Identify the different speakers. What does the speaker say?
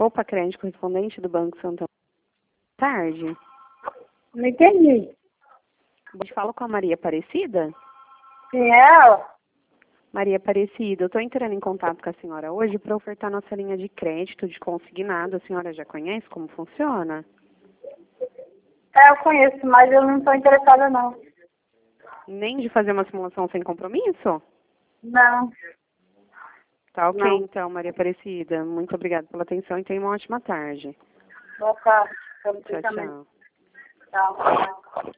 Speaker 1: Poupa Crédito, correspondente do Banco Santander. Boa tarde.
Speaker 2: Não entendi.
Speaker 1: Eu falo com a Maria Aparecida?
Speaker 2: Quem é ela?
Speaker 1: Maria Aparecida, eu estou entrando em contato com a senhora hoje para ofertar nossa linha de crédito de consignado. A senhora já conhece como funciona?
Speaker 2: Eu conheço, mas eu não estou interessada, não.
Speaker 1: Nem de fazer uma simulação sem compromisso?
Speaker 2: Não.
Speaker 1: Tá ok,
Speaker 2: Não.
Speaker 1: então, Maria Aparecida. Muito obrigada pela atenção e tenha uma ótima tarde.
Speaker 2: Boa tarde.
Speaker 1: Tchau, tchau.
Speaker 2: Tchau.